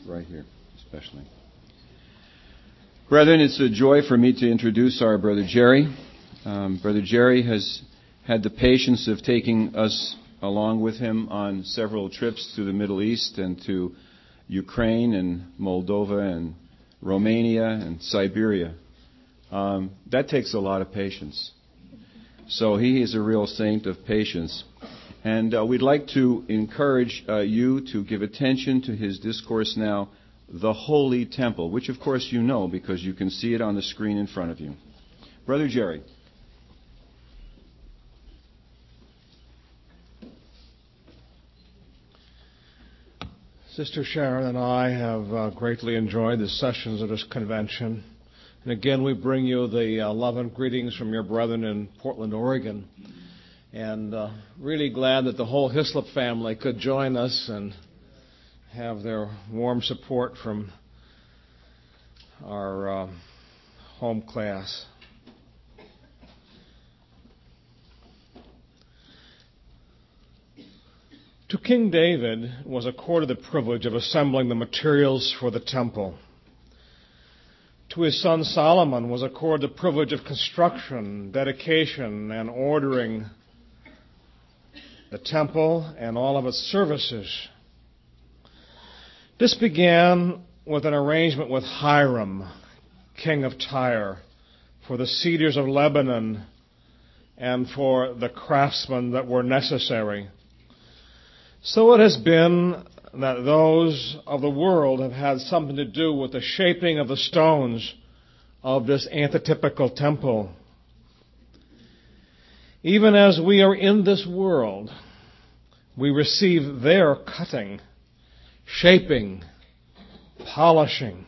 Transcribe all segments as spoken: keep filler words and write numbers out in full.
right here, especially. Brethren, it's a joy for me to introduce our Brother Jerry. Um, Brother Jerry has had the patience of taking us along with him on several trips to the Middle East and to Ukraine and Moldova and Romania and Siberia. Um, that takes a lot of patience. So he is a real saint of patience. And uh, we'd like to encourage uh, you to give attention to his discourse now, The Holy Temple, which of course you know because you can see it on the screen in front of you. Brother Jerry. Sister Sharon and I have uh, greatly enjoyed the sessions of this convention. And again, we bring you the uh, love and greetings from your brethren in Portland, Oregon. And uh, really glad that the whole Hislop family could join us and have their warm support from our uh, home class. To King David was accorded the privilege of assembling the materials for the temple. To his son Solomon was accorded the privilege of construction, dedication, and ordering the temple and all of its services. This began with an arrangement with Hiram, king of Tyre, for the cedars of Lebanon and for the craftsmen that were necessary. So it has been that those of the world have had something to do with the shaping of the stones of this antitypical temple. Even as we are in this world, we receive their cutting, shaping, polishing.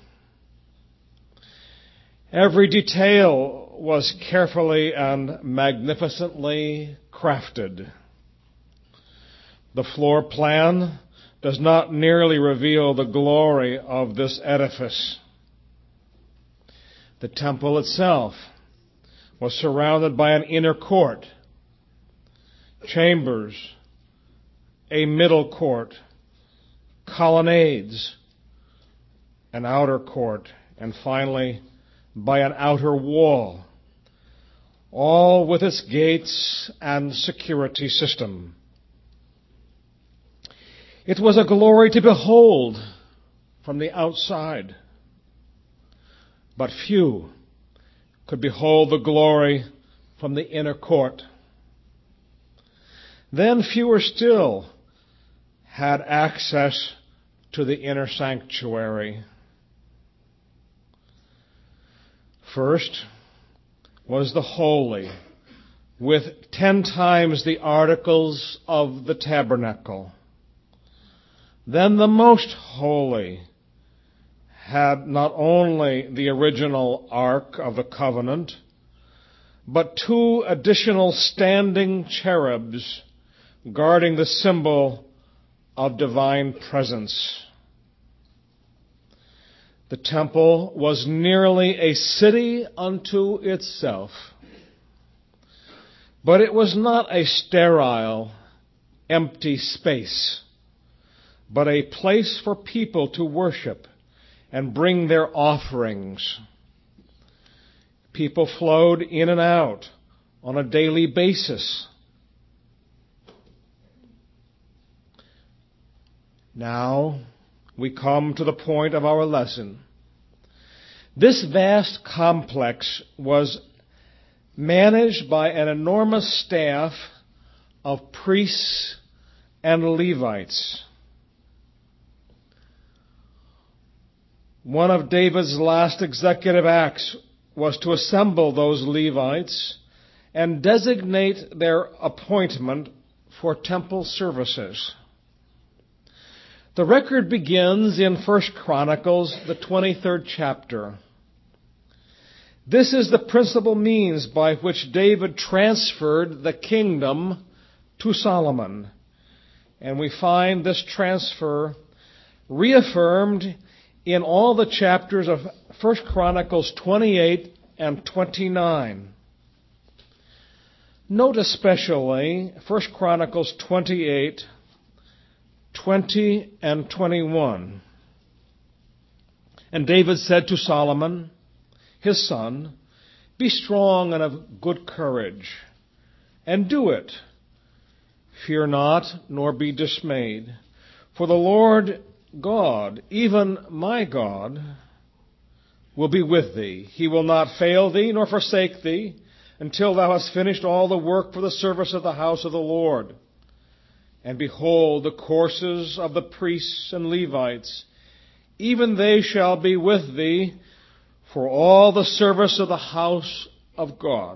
Every detail was carefully and magnificently crafted. The floor plan does not nearly reveal the glory of this edifice. The temple itself was surrounded by an inner court, chambers, a middle court, colonnades, an outer court, and finally by an outer wall, all with its gates and security system. It was a glory to behold from the outside, but few could behold the glory from the inner court. Then fewer still had access to the inner sanctuary. First was the holy, with ten times the articles of the tabernacle. Then the most holy had not only the original Ark of the Covenant, but two additional standing cherubs guarding the symbol of divine presence. The temple was nearly a city unto itself, but it was not a sterile, empty space, but a place for people to worship and bring their offerings. People flowed in and out on a daily basis. Now we come to the point of our lesson. This vast complex was managed by an enormous staff of priests and Levites. One of David's last executive acts was to assemble those Levites and designate their appointment for temple services. The record begins in First Chronicles, the twenty-third chapter. This is the principal means by which David transferred the kingdom to Solomon. And we find this transfer reaffirmed in all the chapters of First Chronicles twenty-eight and twenty-nine. Note especially First Chronicles twenty-eight, twenty and twenty-one. And David said to Solomon, his son, "Be strong and of good courage, and do it. Fear not, nor be dismayed. For the Lord God, even my God, will be with thee. He will not fail thee, nor forsake thee, until thou hast finished all the work for the service of the house of the Lord. And behold, the courses of the priests and Levites, even they shall be with thee for all the service of the house of God."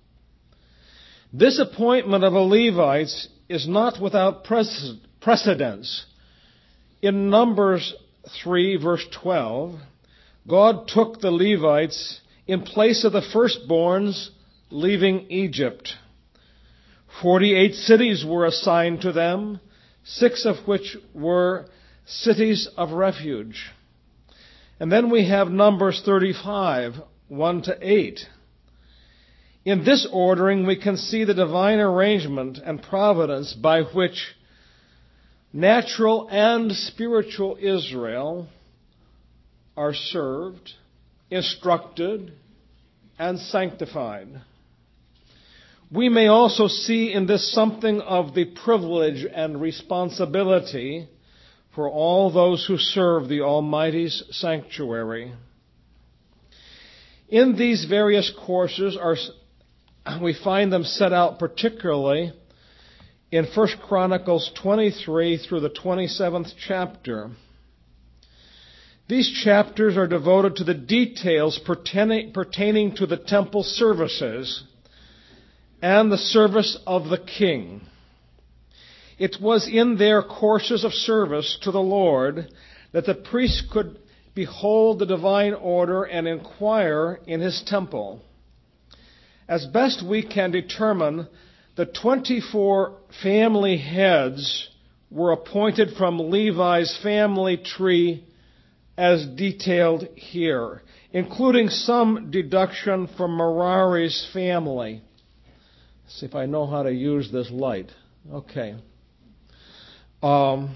This appointment of the Levites is not without precedence. In Numbers three, verse twelve, God took the Levites in place of the firstborns leaving Egypt. Forty-eight cities were assigned to them, six of which were cities of refuge. And then we have Numbers thirty-five, one to eight. In this ordering, we can see the divine arrangement and providence by which natural and spiritual Israel are served, instructed, and sanctified. We may also see in this something of the privilege and responsibility for all those who serve the Almighty's sanctuary. In these various courses, are, we find them set out particularly in First Chronicles twenty-three through the twenty-seventh chapter. These chapters are devoted to the details pertaining, pertaining to the temple services and the service of the king. It was in their courses of service to the Lord that the priests could behold the divine order and inquire in his temple. As best we can determine, the twenty-four family heads were appointed from Levi's family tree as detailed here, including some deduction from Merari's family. Let's see if I know how to use this light. Okay. Um,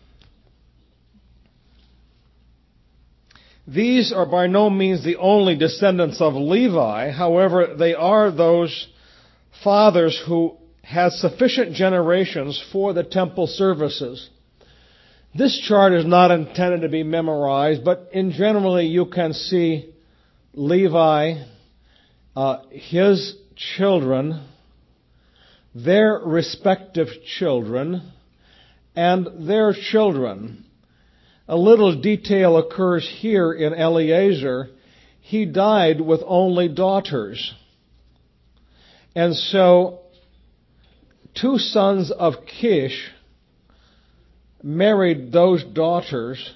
these are by no means the only descendants of Levi. However, they are those fathers who had sufficient generations for the temple services. This chart is not intended to be memorized, but in generally you can see Levi, uh, his children, their respective children, and their children. A little detail occurs here in Eleazar. He died with only daughters. And so, two sons of Kish married those daughters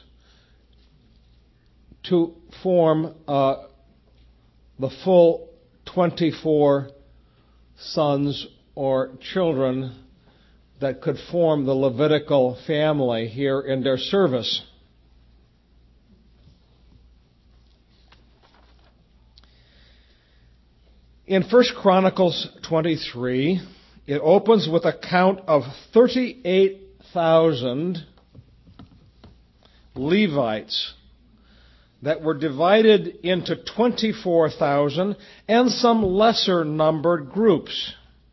to form uh, the full twenty-four sons or children that could form the Levitical family here in their service. In First Chronicles twenty-three, it opens with a count of thirty-eight thousand Levites that were divided into twenty-four thousand and some lesser numbered groups.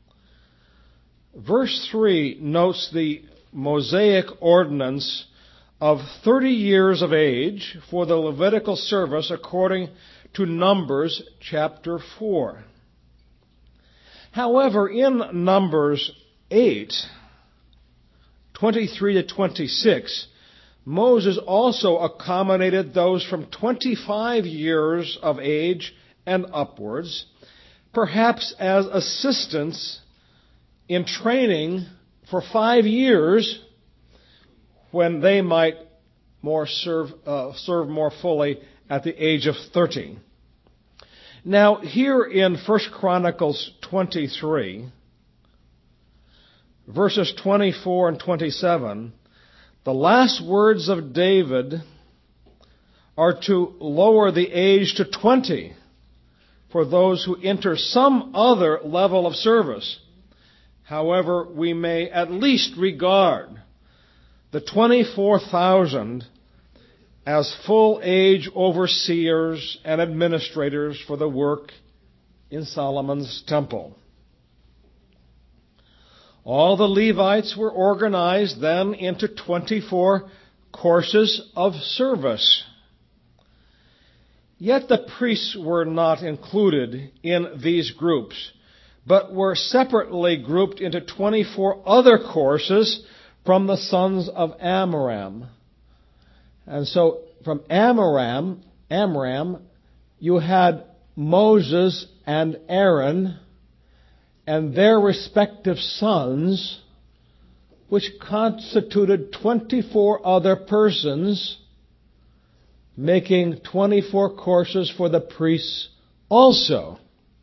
Verse three notes the Mosaic ordinance of thirty years of age for the Levitical service according to Numbers chapter four. However, in Numbers eight, twenty-three to twenty-six, Moses also accommodated those from twenty-five years of age and upwards, perhaps as assistants in training for five years when they might more serve, uh, serve more fully at the age of thirty. Now, here in First Chronicles twenty-three, verses twenty-four and twenty-seven, the last words of David are to lower the age to twenty for those who enter some other level of service. However, we may at least regard the twenty-four thousand as full-age overseers and administrators for the work in Solomon's temple. All the Levites were organized then into twenty-four courses of service. Yet the priests were not included in these groups, but were separately grouped into twenty-four other courses from the sons of Amram. And so from Amram, Amram, you had Moses and Aaron and their respective sons, which constituted twenty-four other persons, making twenty-four courses for the priests also.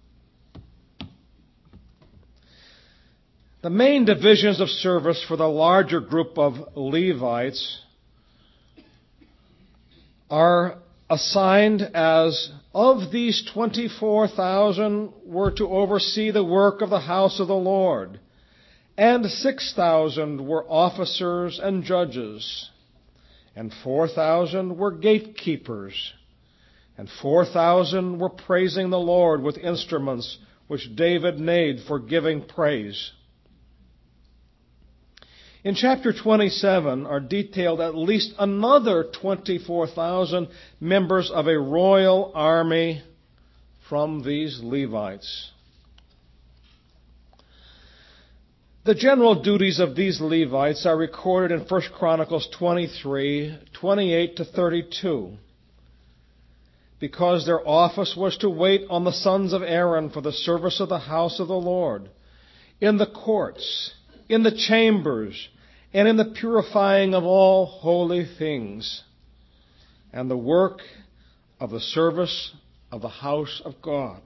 The main divisions of service for the larger group of Levites are assigned as, of these twenty-four thousand were to oversee the work of the house of the Lord, and six thousand were officers and judges, and four thousand were gatekeepers, and four thousand were praising the Lord with instruments which David made for giving praise. In chapter twenty-seven are detailed at least another twenty-four thousand members of a royal army from these Levites. The general duties of these Levites are recorded in First Chronicles twenty-three, twenty-eight to thirty-two. Because their office was to wait on the sons of Aaron for the service of the house of the Lord, in the courts, in the chambers, and in the purifying of all holy things, and the work of the service of the house of God.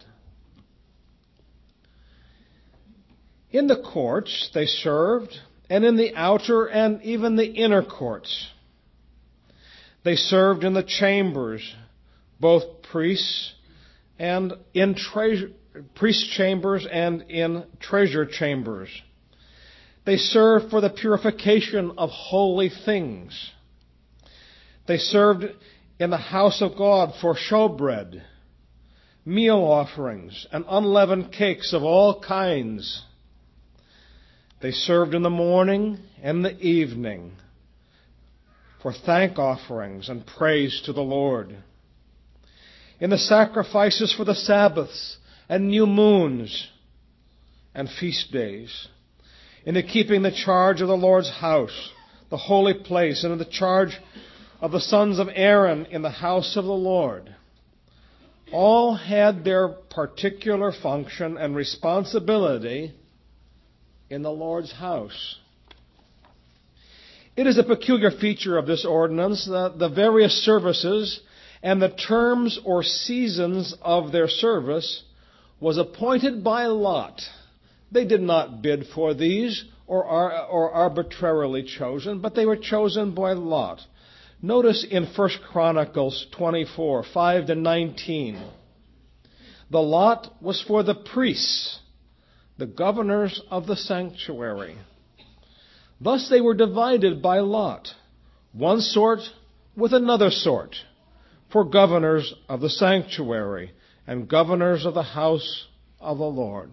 In the courts they served, and in the outer and even the inner courts. They served in the chambers, both priests and in treasure, priest chambers and in treasure chambers. They served for the purification of holy things. They served in the house of God for showbread, meal offerings, and unleavened cakes of all kinds. They served in the morning and the evening for thank offerings and praise to the Lord. In the sacrifices for the Sabbaths and new moons and feast days. In the keeping the charge of the Lord's house, the holy place, and in the charge of the sons of Aaron in the house of the Lord. All had their particular function and responsibility in the Lord's house. It is a peculiar feature of this ordinance that the various services and the terms or seasons of their service was appointed by lot. They did not bid for these or are or arbitrarily chosen, but they were chosen by lot. Notice in First Chronicles twenty-four, five to nineteen. The lot was for the priests, the governors of the sanctuary. Thus they were divided by lot, one sort with another sort, for governors of the sanctuary and governors of the house of the Lord.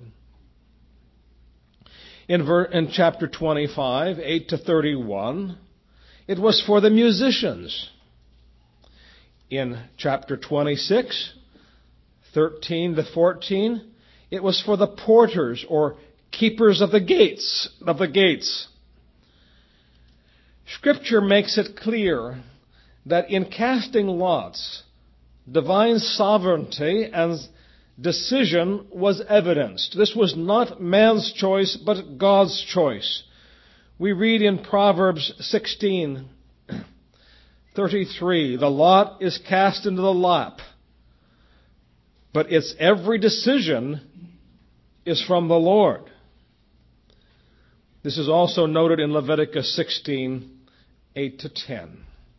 In, ver- in chapter twenty-five, eight to thirty-one, it was for the musicians. In chapter twenty-six, thirteen to fourteen, it was for the porters or keepers of the gates, of the gates. Scripture makes it clear that in casting lots, divine sovereignty and decision was evidenced. This was not man's choice, but God's choice. We read in Proverbs sixteen thirty-three, the lot is cast into the lap, but its every decision is from the Lord. This is also noted in Leviticus sixteen, eight to ten.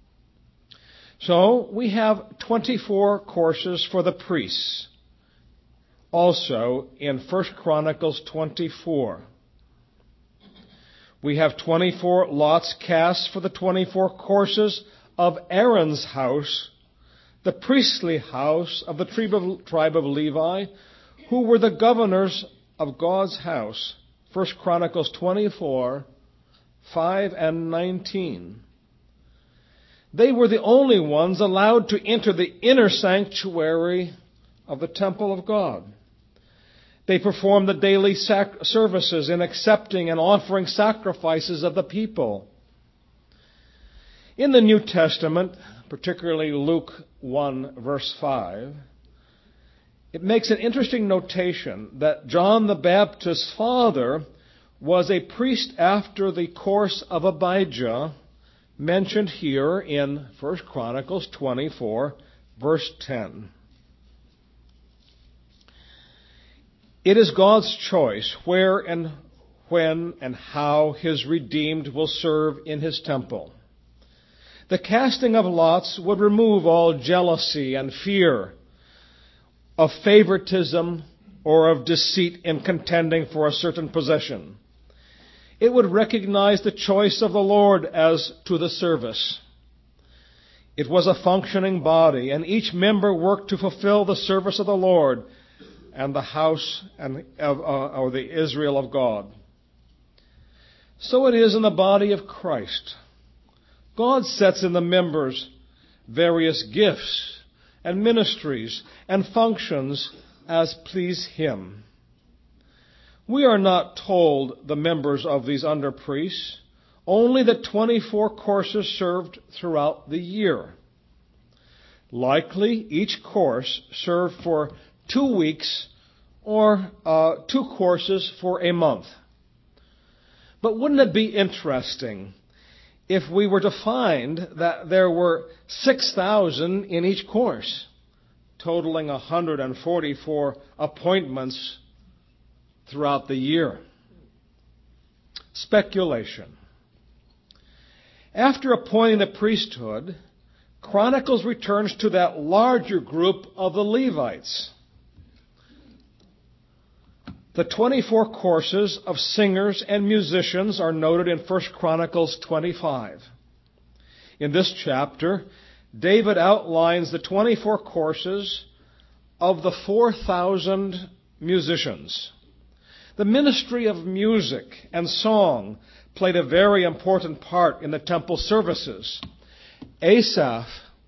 So we have twenty-four courses for the priests. Also, in First Chronicles twenty-four, we have twenty-four lots cast for the twenty-four courses of Aaron's house, the priestly house of the tribe of Levi, who were the governors of God's house. First Chronicles twenty-four, five and nineteen. They were the only ones allowed to enter the inner sanctuary of the temple of God. They performed the daily sac- services in accepting and offering sacrifices of the people. In the New Testament, particularly Luke one, verse five, it makes an interesting notation that John the Baptist's father was a priest after the course of Abijah, mentioned here in First Chronicles twenty-four, verse ten. It is God's choice where and when and how His redeemed will serve in His temple. The casting of lots would remove all jealousy and fear of favoritism or of deceit in contending for a certain possession. It would recognize the choice of the Lord as to the service. It was a functioning body, and each member worked to fulfill the service of the Lord and the house and of, uh, or the Israel of God. So it is in the body of Christ. God sets in the members various gifts and ministries and functions as please Him. We are not told the members of these under-priests, only the twenty-four courses served throughout the year. Likely, each course served for two weeks or uh, two courses for a month. But wouldn't it be interesting if we were to find that there were six thousand in each course, totaling one hundred forty-four appointments throughout the year? Speculation. After appointing the priesthood, Chronicles returns to that larger group of the Levites. The twenty-four courses of singers and musicians are noted in First Chronicles twenty-five. In this chapter, David outlines the twenty-four courses of the four thousand musicians. The ministry of music and song played a very important part in the temple services. Asaph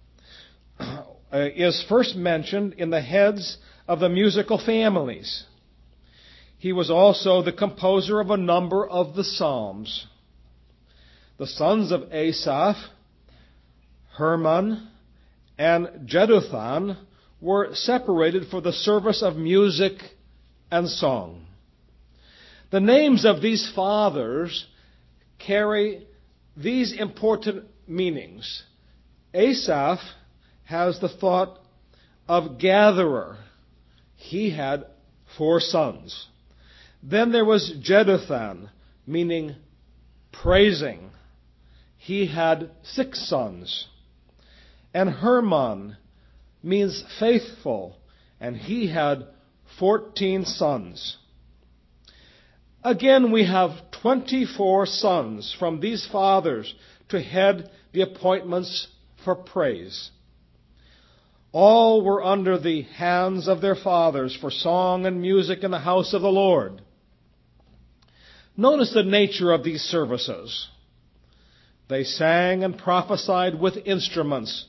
is first mentioned in the heads of the musical families. He was also the composer of a number of the Psalms. The sons of Asaph, Herman, and Jeduthun were separated for the service of music and song. The names of these fathers carry these important meanings. Asaph has the thought of gatherer. He had four sons. Then there was Jeduthun, meaning praising. He had six sons. And Herman means faithful, and he had fourteen sons. Again, we have twenty-four sons from these fathers to head the appointments for praise. All were under the hands of their fathers for song and music in the house of the Lord. Notice the nature of these services. They sang and prophesied with instruments.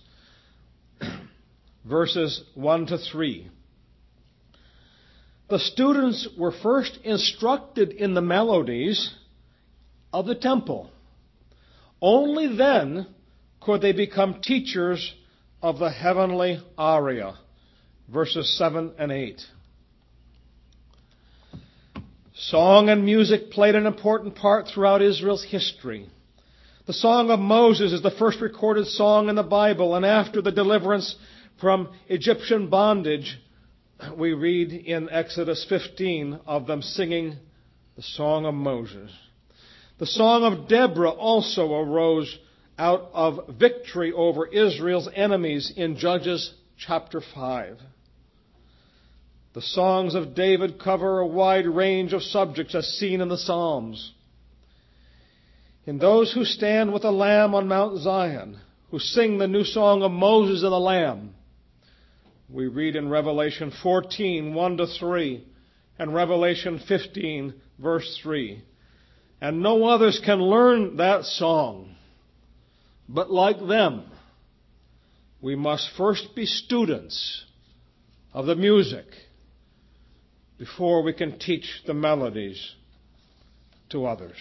Verses one to three. The students were first instructed in the melodies of the temple. Only then could they become teachers of the heavenly aria. Verses seven and eight. Song and music played an important part throughout Israel's history. The Song of Moses is the first recorded song in the Bible, and after the deliverance from Egyptian bondage, we read in Exodus fifteen of them singing the Song of Moses. The Song of Deborah also arose out of victory over Israel's enemies in Judges chapter five. The songs of David cover a wide range of subjects as seen in the Psalms. In those who stand with the Lamb on Mount Zion, who sing the new song of Moses and the Lamb. We read in Revelation fourteen, one to three, and Revelation fifteen, verse three. And no others can learn that song. But like them, we must first be students of the music before we can teach the melodies to others.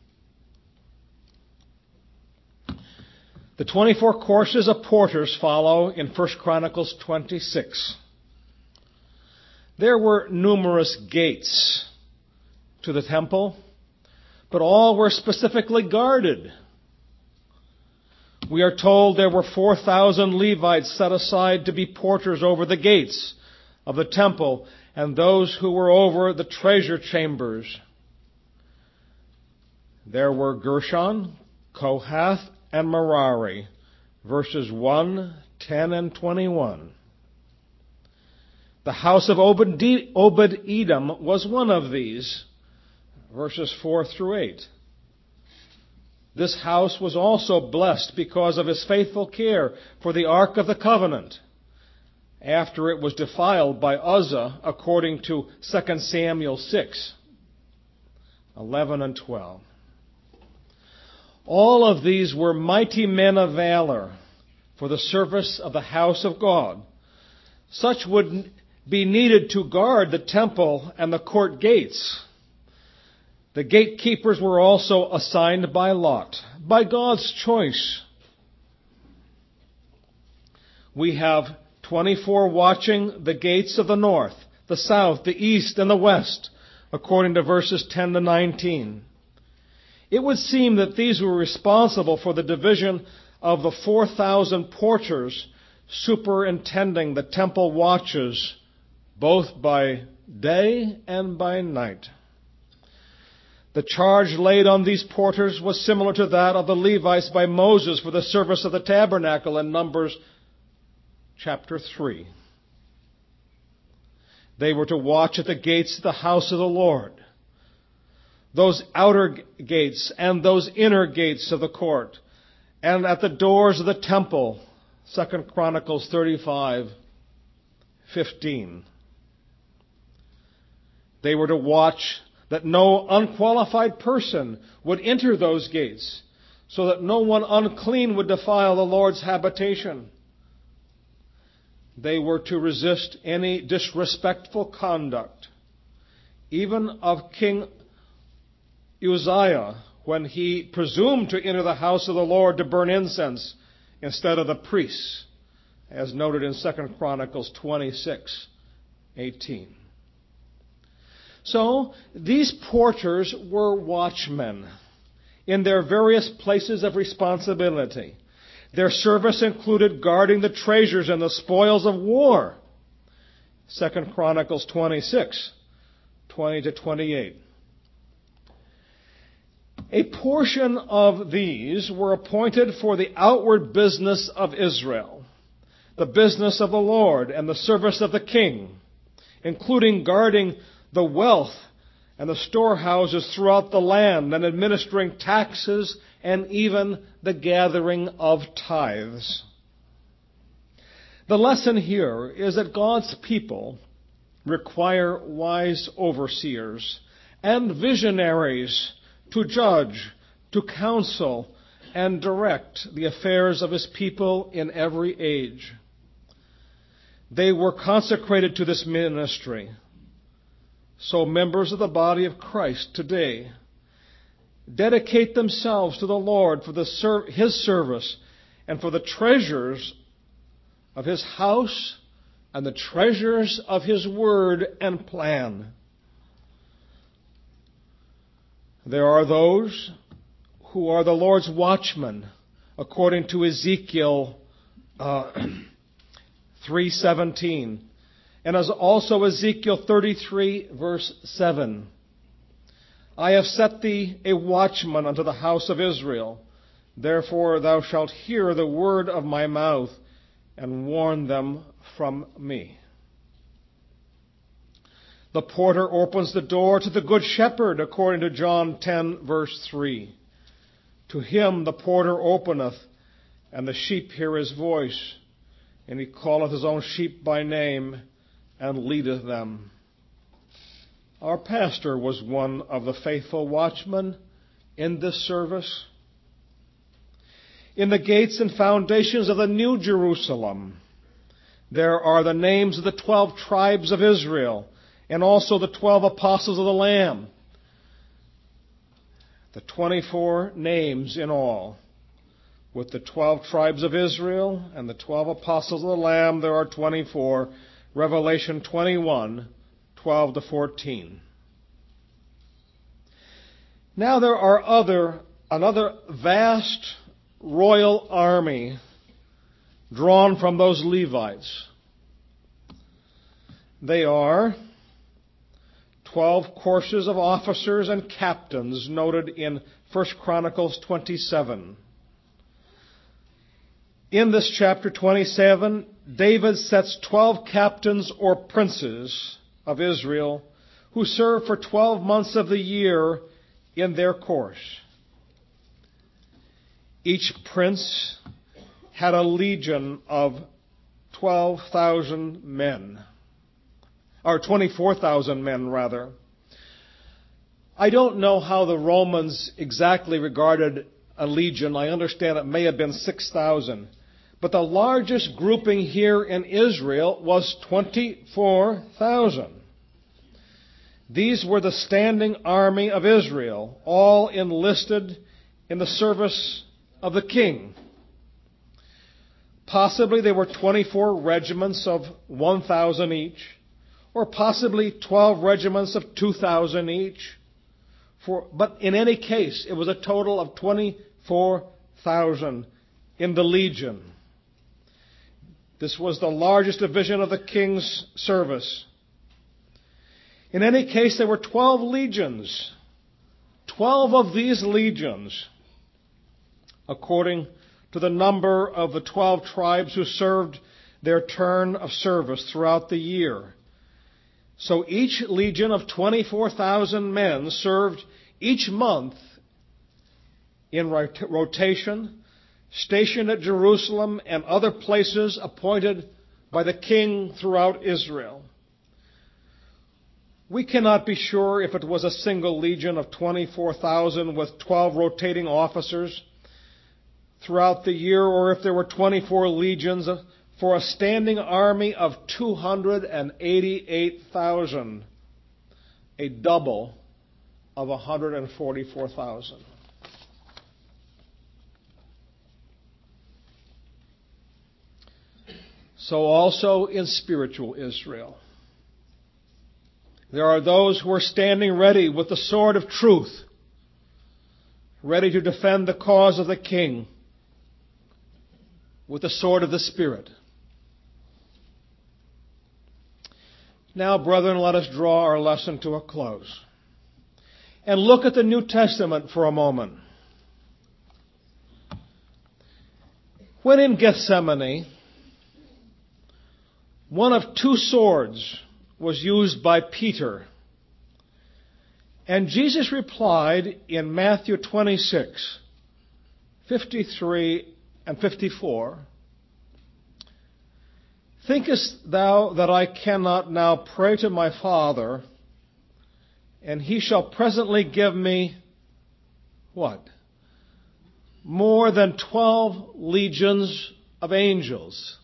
The twenty-four courses of porters follow in First Chronicles twenty-six. There were numerous gates to the temple, but all were specifically guarded. We are told there were four thousand Levites set aside to be porters over the gates of the temple and those who were over the treasure chambers. There were Gershon, Kohath, and Merari, verses one, ten, and twenty-one. The house of Obed-Edom was one of these, verses four through eight. This house was also blessed because of his faithful care for the Ark of the Covenant, after it was defiled by Uzzah, according to Second Samuel six, eleven and twelve. All of these were mighty men of valor for the service of the house of God. Such would be needed to guard the temple and the court gates. The gatekeepers were also assigned by lot, by God's choice. We have twenty-four watching the gates of the north, the south, the east, and the west, according to verses ten to nineteen. It would seem that these were responsible for the division of the four thousand porters superintending the temple watches, both by day and by night. The charge laid on these porters was similar to that of the Levites by Moses for the service of the tabernacle in Numbers chapter three. They were to watch at the gates of the house of the Lord, those outer gates and those inner gates of the court, and at the doors of the temple, Second Chronicles thirty-five, fifteen. They were to watch that no unqualified person would enter those gates, so that no one unclean would defile the Lord's habitation. They were to resist any disrespectful conduct, even of King Uzziah, when he presumed to enter the house of the Lord to burn incense instead of the priests, as noted in Second Chronicles twenty-six, eighteen. So, these porters were watchmen in their various places of responsibility. Their service included guarding the treasures and the spoils of war. Second Chronicles twenty-six, twenty to twenty-eight. A portion of these were appointed for the outward business of Israel, the business of the Lord, and the service of the king, including guarding the wealth and the storehouses throughout the land, and administering taxes and even the gathering of tithes. The lesson here is that God's people require wise overseers and visionaries to judge, to counsel, and direct the affairs of His people in every age. They were consecrated to this ministry. So members of the body of Christ today dedicate themselves to the Lord for the ser- His service and for the treasures of His house and the treasures of His word and plan. There are those who are the Lord's watchmen, according to Ezekiel uh, three seventeen. And as also Ezekiel thirty-three, verse seven. I have set thee a watchman unto the house of Israel. Therefore thou shalt hear the word of my mouth, and warn them from me. The porter opens the door to the good shepherd, according to John ten, verse three. To him the porter openeth, and the sheep hear his voice, and he calleth his own sheep by name, and leadeth them. Our pastor was one of the faithful watchmen in this service. In the gates and foundations of the New Jerusalem, there are the names of the twelve tribes of Israel, and also the twelve apostles of the Lamb. The twenty-four names in all. With the twelve tribes of Israel and the twelve apostles of the Lamb, there are twenty-four. Revelation twenty-one, twelve to fourteen. Now there are other, another vast royal army drawn from those Levites. They are twelve courses of officers and captains noted in First Chronicles twenty-seven. In this chapter twenty-seven, David sets twelve captains or princes of Israel who serve for twelve months of the year in their course. Each prince had a legion of twelve thousand men, or twenty-four thousand men, rather. I don't know how the Romans exactly regarded a legion. I understand it may have been six thousand. But the largest grouping here in Israel was twenty-four thousand. These were the standing army of Israel, all enlisted in the service of the king. Possibly there were twenty-four regiments of one thousand each, or possibly twelve regiments of two thousand each. For, but in any case, it was a total of twenty-four thousand in the legion. This was the largest division of the king's service. In any case, there were twelve legions. Twelve of these legions, according to the number of the twelve tribes who served their turn of service throughout the year. So each legion of twenty-four thousand men served each month in rotation, stationed at Jerusalem and other places appointed by the king throughout Israel. We cannot be sure if it was a single legion of twenty-four thousand with twelve rotating officers throughout the year, or if there were twenty-four legions for a standing army of two hundred eighty-eight thousand, a double of one hundred forty-four thousand. So also in spiritual Israel, there are those who are standing ready with the sword of truth, ready to defend the cause of the king with the sword of the Spirit. Now, brethren, let us draw our lesson to a close and look at the New Testament for a moment. When in Gethsemane, one of two swords was used by Peter. And Jesus replied in Matthew twenty-six, fifty-three and fifty-four, "Thinkest thou that I cannot now pray to my Father, and he shall presently give me," what? "More than twelve legions of angels?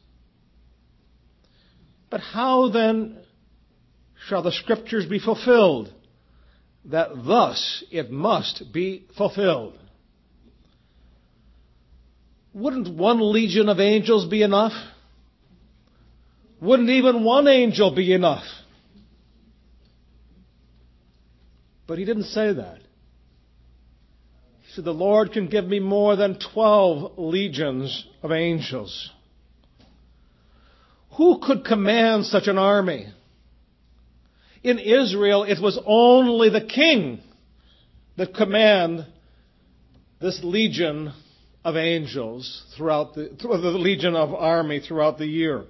But how then shall the Scriptures be fulfilled, that thus it must be fulfilled?" Wouldn't one legion of angels be enough? Wouldn't even one angel be enough? But he didn't say that. He said, the Lord can give me more than twelve legions of angels. Who could command such an army? In Israel, it was only the king that commanded this legion of angels throughout the, the legion of army throughout the year.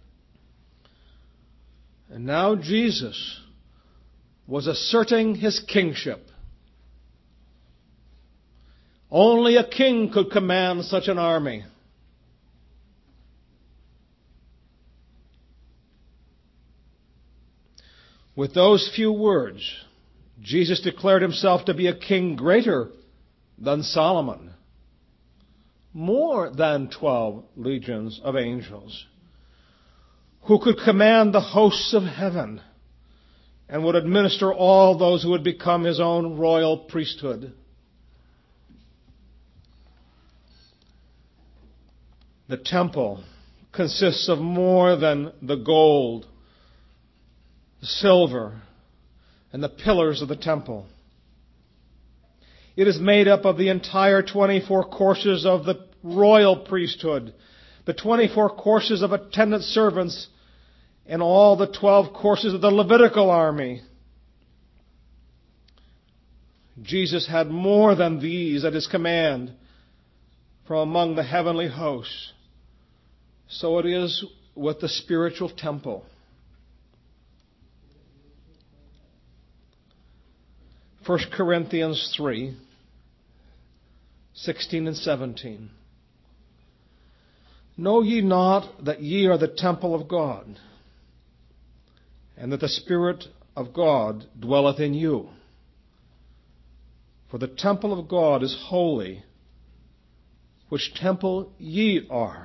And now Jesus was asserting his kingship. Only a king could command such an army. With those few words, Jesus declared himself to be a king greater than Solomon, more than twelve legions of angels, who could command the hosts of heaven and would administer all those who would become his own royal priesthood. The temple consists of more than the gold, the silver, and the pillars of the temple. It is made up of the entire twenty-four courses of the royal priesthood, the twenty-four courses of attendant servants, and all the twelve courses of the Levitical army. Jesus had more than these at his command from among the heavenly hosts. So it is with the spiritual temple. First Corinthians three, sixteen and seventeen. Know ye not that ye are the temple of God, and that the Spirit of God dwelleth in you? For the temple of God is holy, which temple ye are.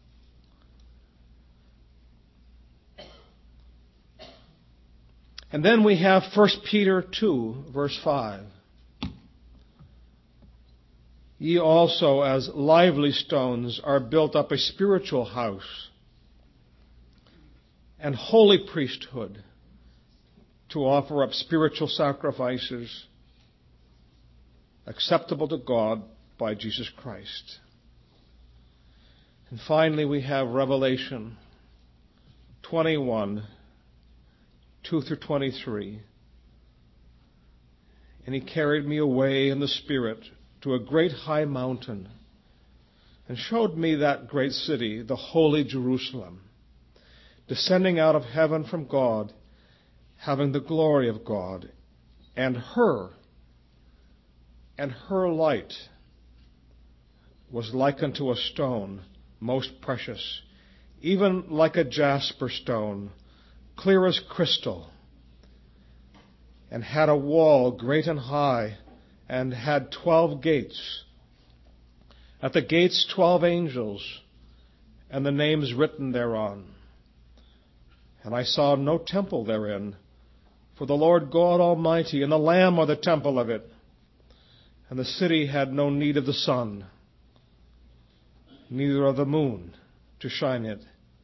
And then we have First Peter two, verse five. Ye also, as lively stones, are built up a spiritual house and holy priesthood to offer up spiritual sacrifices acceptable to God by Jesus Christ. And finally, we have Revelation twenty-one, two through twenty-three. And he carried me away in the Spirit to a great high mountain, and showed me that great city, the holy Jerusalem, descending out of heaven from God, having the glory of God, and her, and her light was like unto a stone most precious, even like a jasper stone, clear as crystal, and had a wall great and high, and had twelve gates. At the gates twelve angels, and the names written thereon. And I saw no temple therein, for the Lord God Almighty and the Lamb are the temple of it. And the city had no need of the sun, neither of the moon to shine it.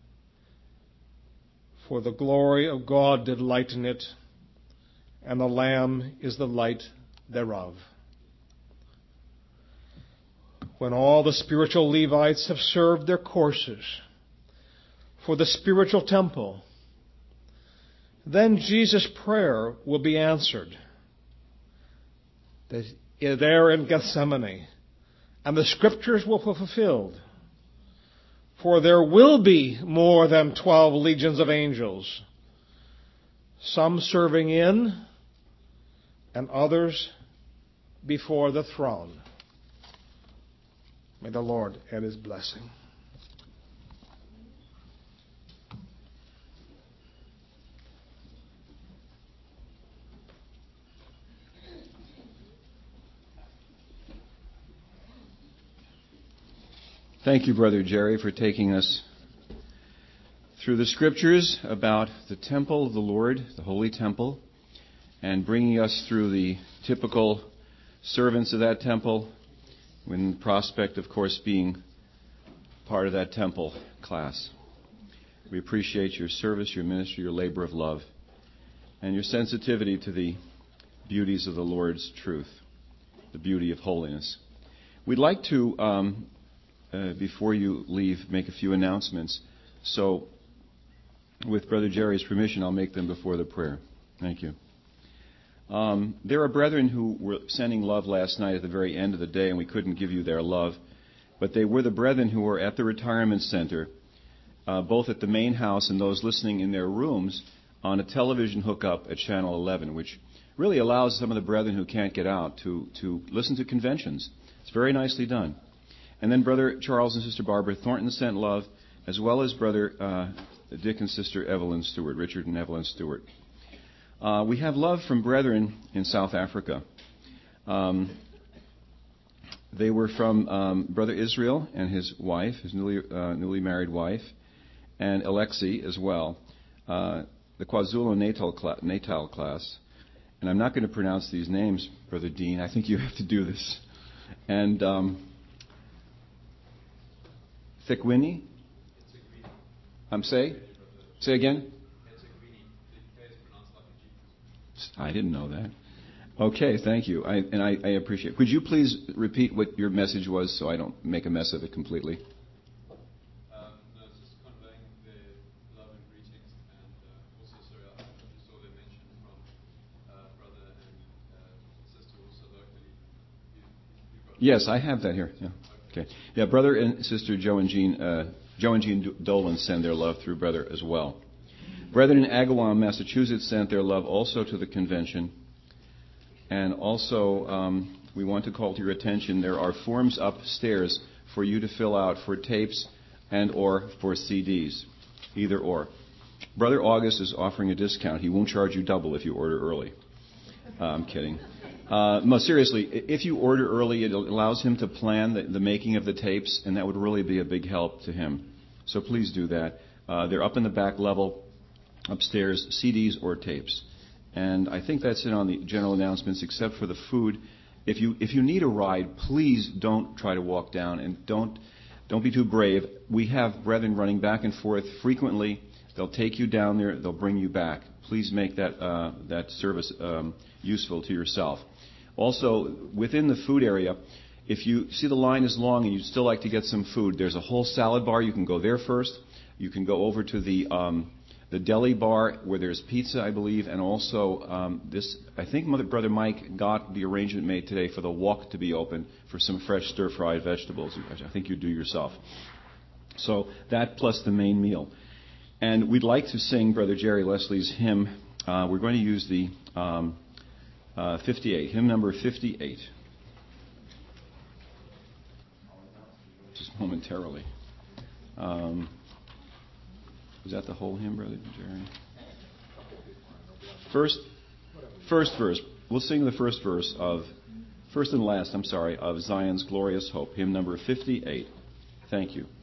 For the glory of God did lighten it, and the Lamb is the light thereof. When all the spiritual Levites have served their courses for the spiritual temple, then Jesus' prayer will be answered. There in Gethsemane, and the Scriptures will be fulfilled. For there will be more than twelve legions of angels, some serving in, and others before the throne. May the Lord add his blessing. Thank you, Brother Jerry, for taking us through the Scriptures about the temple of the Lord, the Holy Temple, and bringing us through the typical servants of that temple, in the prospect, of course, being part of that temple class. We appreciate your service, your ministry, your labor of love, and your sensitivity to the beauties of the Lord's truth, the beauty of holiness. We'd like to, um, uh, before you leave, make a few announcements. So, with Brother Jerry's permission, I'll make them before the prayer. Thank you. Um, there are brethren who were sending love last night at the very end of the day, and we couldn't give you their love. But they were the brethren who were at the retirement center, uh, both at the main house and those listening in their rooms, on a television hookup at Channel eleven, which really allows some of the brethren who can't get out to, to listen to conventions. It's very nicely done. And then Brother Charles and Sister Barbara Thornton sent love, as well as Brother uh, Dick and Sister Evelyn Stewart, Richard and Evelyn Stewart. Uh, we have love from brethren in South Africa. Um, they were from um, Brother Israel and his wife, his newly, uh, newly married wife, and Alexi as well, uh, the KwaZulu Natal, cl- Natal class. And I'm not going to pronounce these names, Brother Dean. I think you have to do this. And um, Thikwini? I'm say? Say again? I didn't know that. Okay, thank you. I, and I, I appreciate it. Could you please repeat what your message was so I don't make a mess of it completely? Um, no, it's just conveying the love and greetings, and uh, also, sorry, I just saw the mention from uh, brother and uh, sister also locally. You, you've got Yes, I have that here. Yeah. Okay. Yeah, brother and sister Joe and Jean, uh, Joe and Jean Dolan send their love through brother as well. Brethren in Agawam, Massachusetts sent their love also to the convention. And also, um, we want to call to your attention, there are forms upstairs for you to fill out for tapes and or for C Ds, either or. Brother August is offering a discount. He won't charge you double if you order early. Uh, I'm kidding. Uh, no, seriously, if you order early, it allows him to plan the, the making of the tapes, and that would really be a big help to him. So please do that. Uh, they're up in the back level, upstairs, C Ds or tapes. And I think that's it on the general announcements, except for the food. If you if you need a ride, please don't try to walk down, and don't don't be too brave. We have brethren running back and forth frequently. They'll take you down there. They'll bring you back. Please make that uh, that service um, useful to yourself. Also, within the food area, if you see the line is long and you'd still like to get some food, there's a whole salad bar. You can go there first. You can go over to the um, the deli bar where there's pizza, I believe, and also um, this. I think Mother Brother Mike got the arrangement made today for the wok to be open for some fresh stir-fried vegetables, which I think you do yourself. So that plus the main meal. And we'd like to sing Brother Jerry Leslie's hymn. Uh, we're going to use the um, uh, fifty-eight, hymn number fifty-eight. Just momentarily. Um, is that the whole hymn, Brother Jerry? First, first verse. We'll sing the first verse of, first and last, I'm sorry, of Zion's Glorious Hope, hymn number fifty-eight. Thank you.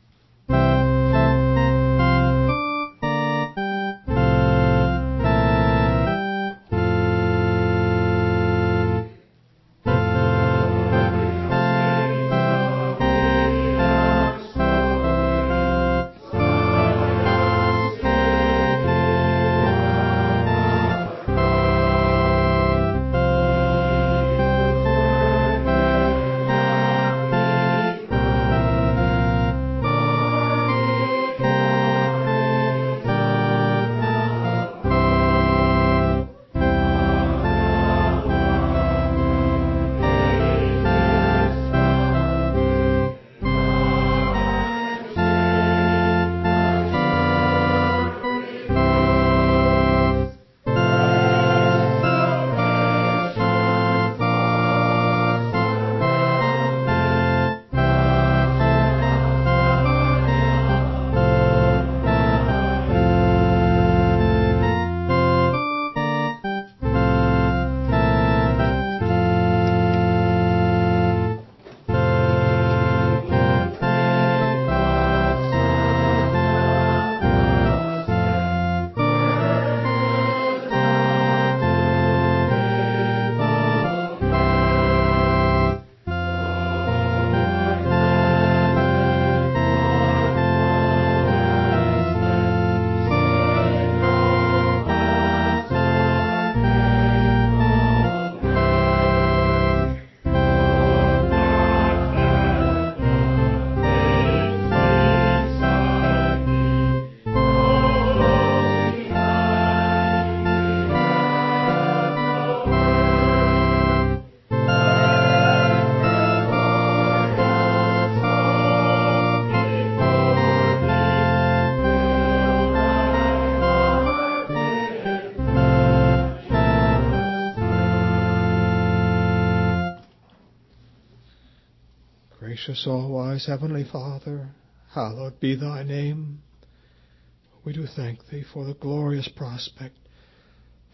Gracious, all-wise Heavenly Father, hallowed be thy name. We do thank thee for the glorious prospect,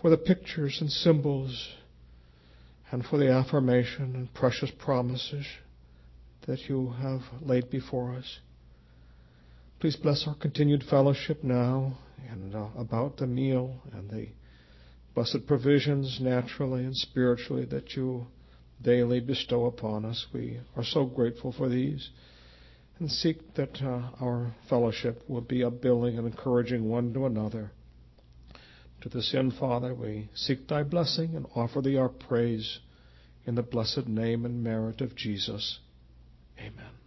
for the pictures and symbols, and for the affirmation and precious promises that you have laid before us. Please bless our continued fellowship now and uh, about the meal and the blessed provisions naturally and spiritually that you daily bestow upon us. We are so grateful for these and seek that uh, our fellowship will be upbuilding and encouraging one to another. To this end, Father, we seek thy blessing and offer thee our praise in the blessed name and merit of Jesus. Amen.